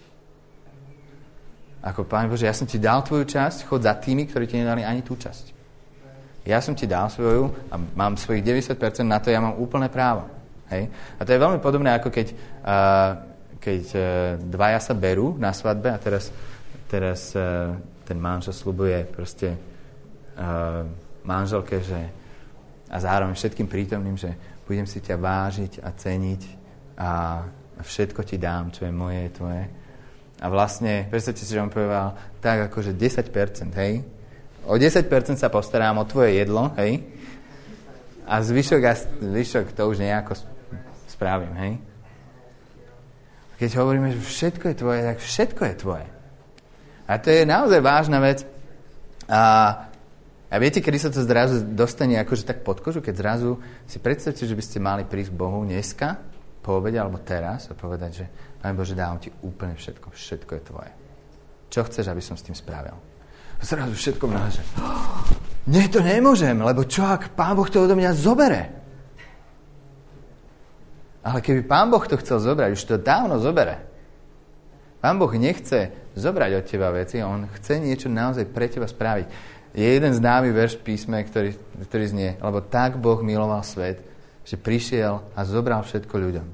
Ako, Pán Bože, ja som Ti dal Tvoju časť, chod za tými, ktorí Ti nedali ani tú časť. Ja som Ti dal svoju a mám svojich 90%, na to ja mám úplné právo. Hej? A to je veľmi podobné, ako keď dvaja sa berú na svadbe a teraz ten manžel sľubuje proste manželke, že a zároveň všetkým prítomným, že budem si ťa vážiť a ceniť a všetko ti dám, čo je moje, je tvoje. A vlastne, predstavte si, že on povedal tak akože 10%, hej? O 10% sa postarám o tvoje jedlo, hej? A zvyšok to už nejako spravím, hej? Keď hovoríme, že všetko je tvoje, tak všetko je tvoje. A to je naozaj vážna vec. A viete, kedy sa to zrazu dostane akože tak pod kožu, keď zrazu si predstavte, že by ste mali prísť k Bohu dneska, po obede alebo teraz a povedať, že Pane Bože, dávam ti úplne všetko. Všetko je tvoje. Čo chceš, aby som s tým spravil? A zrazu všetko mnoho, že nie, to nemôžem, lebo čo, ak Pán Boh to odo mňa zobere? Ale keby Pán Boh to chcel zobrať, už to dávno zobere. Pán Boh nechce zobrať od teba veci, on chce niečo naozaj pre teba spraviť. Je jeden známy verš v písme, ktorý znie, lebo tak Boh miloval svet, že prišiel a zobral všetko ľuďom.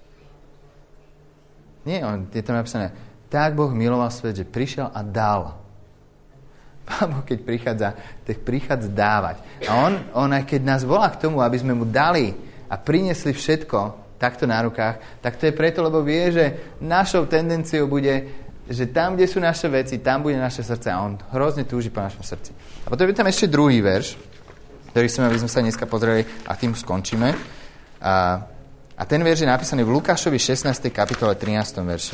Nie, je tam napísané, tak Boh miloval svet, že prišiel a dal. Pán Boh, keď prichádza, tak prichádza dávať. A on aj keď nás volá k tomu, aby sme mu dali a priniesli všetko takto na rukách, tak to je preto, lebo vie, že našou tendenciou bude, že tam, kde sú naše veci, tam bude naše srdce. A on hrozne túži po našom srdci. A potom je tam ešte druhý verš, ktorý chcem, aby sme sa dneska pozreli a tým skončíme. A ten verš je napísaný v Lukášovi 16. kapitole 13. verši.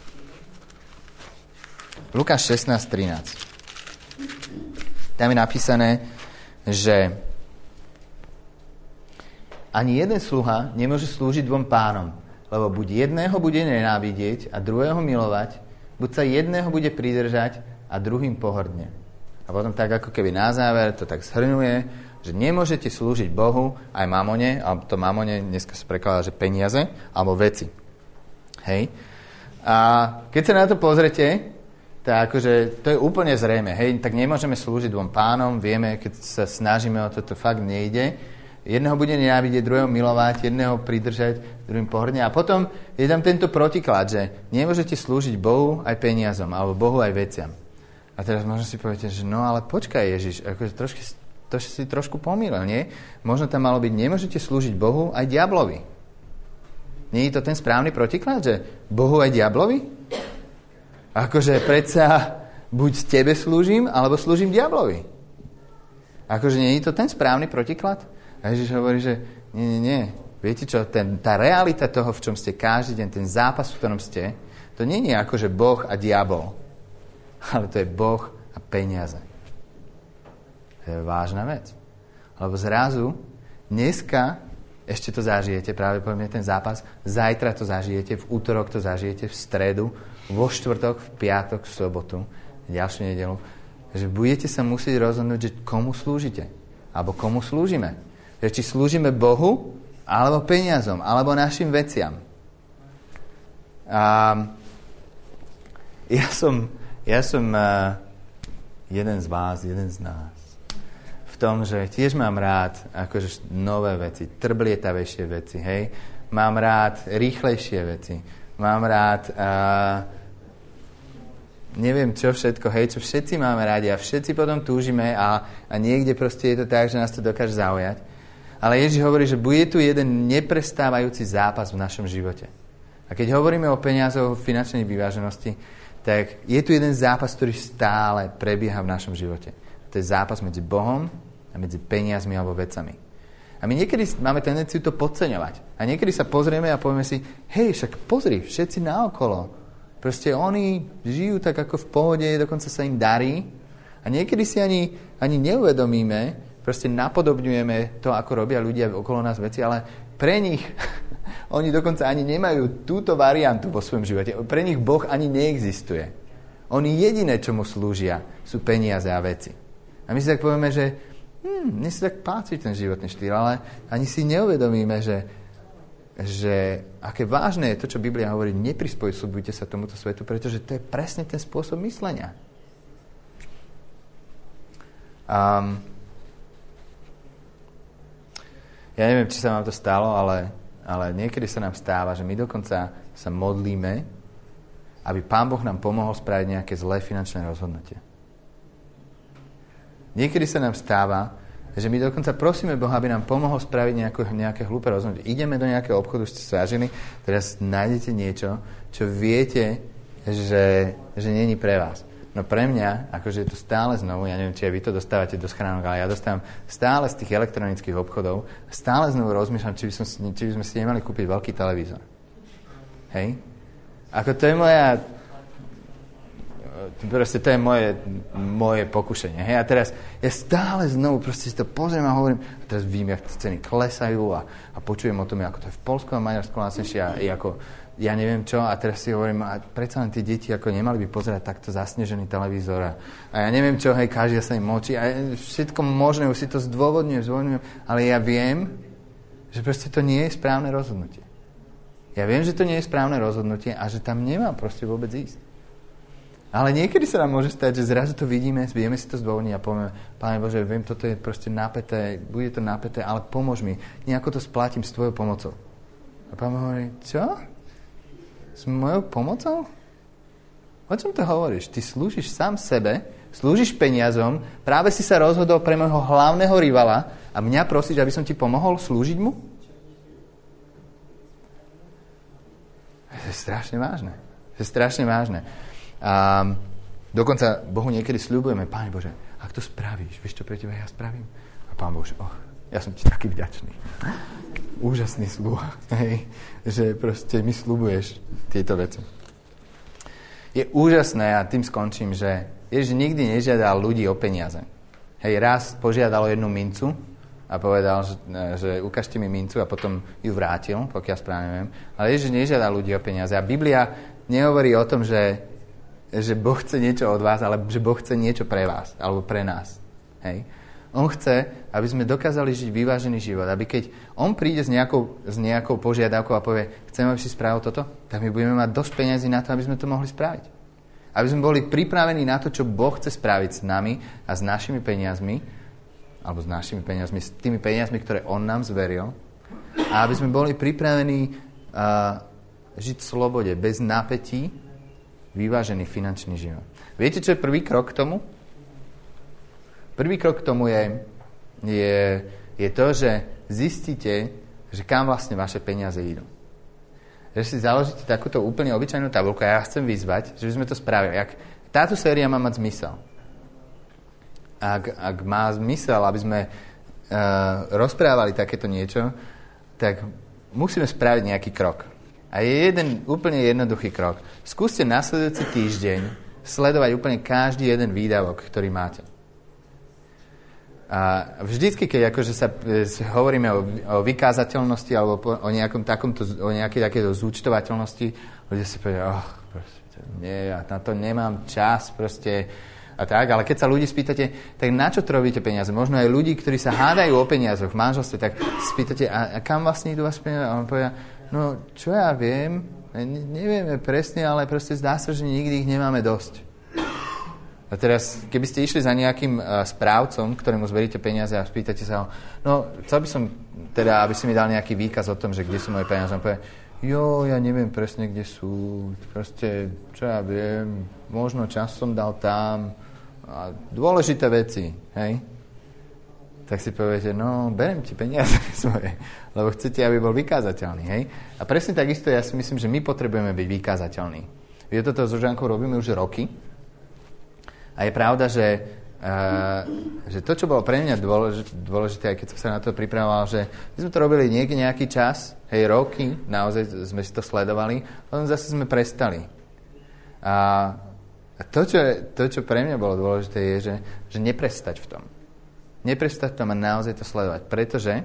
Lukáš 16.13. Tam je napísané, že ani jeden sluha nemôže slúžiť dvom pánom, lebo buď jedného bude nenávidieť a druhého milovať, buď sa jedného bude pridržať a druhým pohrdne. A potom tak ako keby na záver to tak zhrňuje, že nemôžete slúžiť Bohu aj mamone, alebo to mamone dneska sa prekladá, že peniaze, alebo veci. Hej? A keď sa na to pozrete, tak akože to je úplne zrejme. Hej? Tak nemôžeme slúžiť dvom pánom, vieme, keď sa snažíme o to fakt nejde. Jedného bude nenávidieť, druhého milovať, jedného pridržať, druhým pohrdne. A potom je tam tento protiklad, že nemôžete slúžiť Bohu aj peniazom, alebo Bohu aj veciam. A teraz možno si poviete, že no ale počkaj Ježiš, akože to si trošku pomýlil, nie? Možno tam malo byť, nemôžete slúžiť Bohu aj diablovi. Nie je to ten správny protiklad, že Bohu aj diablovi? Akože predsa buď tebe slúžim, alebo slúžim diablovi. Akože nie je to ten správny protiklad? A Ježiš hovorí, že nie. Viete čo, tá realita toho, v čom ste každý deň, ten zápas, v ktorom ste, to nie je ako, že Boh a diabol, ale to je Boh a peniaze. To je vážna vec. Lebo zrazu, dneska ešte to zažijete, práve poviem ten zápas, zajtra to zažijete, v útorok to zažijete, v stredu, vo štvrtok, v piatok, v sobotu, v ďalšiu nedeľu, že budete sa musieť rozhodnúť, že komu slúžite, alebo komu slúžime. Že či slúžime Bohu, alebo peniazom, alebo našim veciam. Ja som jeden z vás, jeden z nás. V tom, že tiež mám rád akože nové veci, trblietavejšie veci, hej. Mám rád rýchlejšie veci. Mám rád neviem čo všetko, hej, čo všetci máme rádi a všetci potom túžime a niekde proste je to tak, že nás to dokáže zaujať. Ale Ježiš hovorí, že bude tu jeden neprestávajúci zápas v našom živote. A keď hovoríme o peniazoch, o finančnej vyváženosti, tak je tu jeden zápas, ktorý stále prebieha v našom živote. To je zápas medzi Bohom a medzi peniazmi alebo vecami. A my niekedy máme tendenciu to podceňovať. A niekedy sa pozrieme a povieme si, hej, však pozri, všetci naokolo. Proste oni žijú tak ako v pohode, dokonca sa im darí. A niekedy si ani neuvedomíme, proste napodobňujeme to, ako robia ľudia okolo nás veci, ale pre nich, oni dokonca ani nemajú túto variantu vo svojom živote. Pre nich Boh ani neexistuje. Oni jediné, čo mu slúžia, sú peniaze a veci. A my si tak povieme, že mne si tak páči ten životný štýl, ale ani si neuvedomíme, že aké vážne je to, čo Biblia hovorí, neprispôsobujte sa tomuto svetu, pretože to je presne ten spôsob myslenia. Ja neviem, či sa vám to stalo, ale niekedy sa nám stáva, že my dokonca sa modlíme, aby Pán Boh nám pomohol spraviť nejaké zlé finančné rozhodnutie. Niekedy sa nám stáva, že my dokonca prosíme Boha, aby nám pomohol spraviť nejaké hlúpe rozhodnutie. Ideme do nejakého obchodu, ste sa zažili, teraz nájdete niečo, čo viete, že nie je pre vás. No pre mňa, akože je to stále znovu, ja neviem, či aj vy to dostávate do schránok, ale ja dostávam stále z tých elektronických obchodov a stále znovu rozmýšľam, či by sme si nemali kúpiť veľký televízor. Hej? Ako to je moja Proste to je moje pokušenie. Hej? A teraz ja stále znovu proste si to pozriem a hovorím, a teraz vidím, jak ceny klesajú a počujem o tom, ako to je v Poľsku a Maďarsku lacnejšie a ako ja neviem čo, a teraz si hovorím, a predsa len tie deti ako nemali by pozerať takto zasnežený televízor a ja neviem čo, hej, každý sa im močí a všetko možné, už si to zdôvodňujem, ale ja viem, že proste to nie je správne rozhodnutie. Ja viem, že to nie je správne rozhodnutie a že tam nemám proste vôbec ísť. Ale niekedy sa nám môže stať, že zrazu to vidíme, vieme si to zdôvodniť a povieme, Pane Bože, viem, toto je proste napäté, bude to napäté, ale pomôž mi, nejako to splatím s tvojou pomocou. A Pán hovorí, čo? S mojou pomocou? O čom to hovoríš? Ty slúžiš sám sebe, slúžiš peniazom, práve si sa rozhodol pre môjho hlavného rivala a mňa prosíš, aby som ti pomohol slúžiť mu? To je strašne vážne. To je strašne vážne. A dokonca Bohu niekedy sľubujeme, Pane Bože, ak to spravíš, vieš, čo pre teba ja spravím? A Pán Bože, ja som ti taký vďačný. Úžasný sľub, hej, že proste mi sľubuješ tieto veci. Je úžasné, a tým skončím, že Ježiš nikdy nežiadal ľudí o peniaze. Hej, raz požiadal o jednu mincu a povedal, že ukážte mi mincu a potom ju vrátil, pokiaľ správne viem. Ale Ježiš nežiadal ľudí o peniaze. A Biblia nehovorí o tom, že Boh chce niečo od vás, ale že Boh chce niečo pre vás, alebo pre nás. Hej. On chce, aby sme dokázali žiť vyvážený život. Aby keď on príde s nejakou požiadavkou a povie, chcem, aby si spravil toto, tak my budeme mať dosť peniazí na to, aby sme to mohli spraviť. Aby sme boli pripravení na to, čo Boh chce spraviť s nami a s našimi peniazmi, alebo s našimi peniazmi, s tými peniazmi, ktoré on nám zveril. A aby sme boli pripravení žiť v slobode, bez napätí, vyvážený finančný život. Viete, čo je prvý krok k tomu? Prvý krok k tomu je to, že zistíte, že kam vlastne vaše peniaze idú. Že si založíte takúto úplne obyčajnú tabuľku a ja chcem vyzvať, že by sme to spravili. Táto séria má mať zmysel. Ak má zmysel, aby sme rozprávali takéto niečo, tak musíme spraviť nejaký krok. A je jeden úplne jednoduchý krok. Skúste nasledujúci týždeň sledovať úplne každý jeden výdavok, ktorý máte. A vždycky, keď akože sa hovoríme o vykázateľnosti alebo o nejakej takéto zúčtovateľnosti, ľudia si povedia, nie, ja na to nemám čas proste a tak, ale keď sa ľudí spýtate, tak na čo to robíte peniaze? Možno aj ľudí, ktorí sa hádajú o peniazoch v manželstve, tak spýtate, a kam vlastne idú vás peniaze? A on povie, no čo ja viem, nevieme presne, ale proste zdá sa, že nikdy ich nemáme dosť. A teraz, keby ste išli za nejakým správcom, ktorému zberíte peniaze a spýtate sa ho, no, chcel by som teda, aby si mi dal nejaký výkaz o tom, že kde sú moje peniaze. On povie, ja neviem presne, kde sú, proste, čo ja viem, možno čas som dal tam, a dôležité veci, hej? Tak si poviete, no, berem ti peniaze svoje, lebo chcete, aby bol vykázateľný, hej? A presne takisto ja si myslím, že my potrebujeme byť vykázateľní. Vy toto so Žankou robíme už roky. A je pravda, že to, čo bolo pre mňa dôležité, aj keď som sa na to pripravoval, že my sme to robili nejaký čas, hej, roky, naozaj sme si to sledovali, potom zase sme prestali. A to, čo pre mňa bolo dôležité, je, že neprestať v tom. Neprestať v tom a naozaj to sledovať, pretože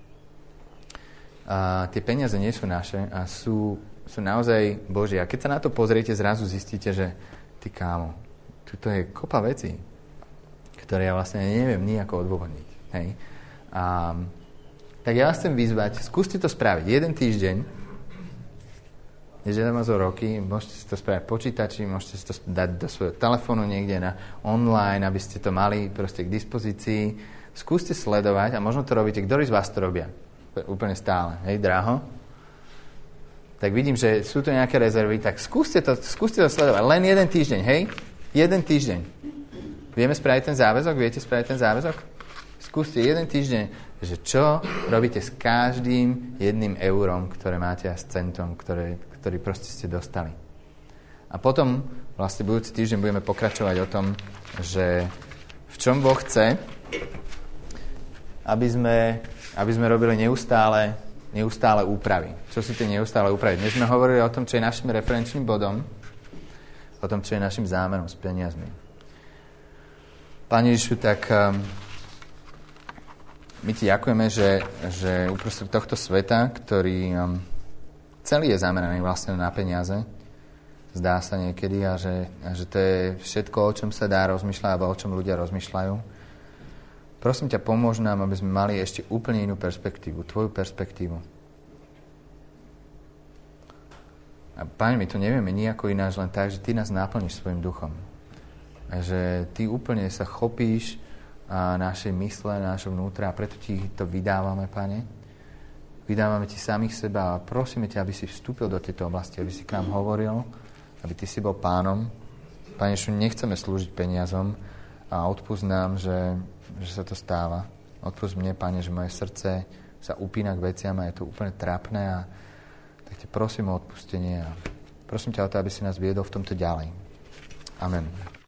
tie peniaze nie sú naše a sú naozaj Božie. A keď sa na to pozriete, zrazu zistíte, že ty kámo, to je kopa vecí, ktoré ja vlastne neviem nijako odôvodniť. Hej? Tak ja vás chcem vyzvať, skúste to spraviť. Jeden týždeň, nežiadam vás o roky, môžete si to spraviť v počítači, môžete si to dať do svojho telefónu niekde online, aby ste to mali proste k dispozícii. Skúste sledovať, a možno to robíte, ktorí z vás to robia? Úplne stále. Hej, dráho? Tak vidím, že sú to nejaké rezervy, tak skúste to sledovať. Len jeden týždeň, hej? Jeden týždeň. Vieme spraviť ten záväzok? Viete spraviť ten záväzok? Skúste jeden týždeň, že čo robíte s každým jedným eurom, ktoré máte a s centom, ktorý proste ste dostali. A potom vlastne budúci týždeň budeme pokračovať o tom, že v čom Boh chce, aby sme robili neustále úpravy. Čo sú tie neustále úpravy? Dnes sme hovorili o tom, čo je našim referenčným bodom. o tom, čo je našim zámerom s peniazmi. Pane Ježišu, tak my ti ďakujeme, že uprostred tohto sveta, ktorý celý je zameraný vlastne na peniaze, zdá sa niekedy, a že to je všetko, o čom sa dá rozmýšľať, alebo o čom ľudia rozmýšľajú. Prosím ťa, pomôž nám, aby sme mali ešte úplne inú perspektívu, tvoju perspektívu. A Pane, my to nevieme nijako ináč, len tak, že ty nás naplníš svojim duchom. A že ty úplne sa chopíš našej mysle, nášho vnútra, a preto ti to vydávame, Pane. Vydávame ti samých seba a prosíme ťa, aby si vstúpil do tejto oblasti, aby si k nám hovoril, aby ty si bol pánom. Pane, že nechceme slúžiť peniazom a odpusť nám, že sa to stáva. Odpusť mne, Pane, že moje srdce sa upína k veciam a je to úplne trápne, a tak ťa prosím o odpustenie a prosím ťa o to, aby si nás viedol v tomto ďalej. Amen.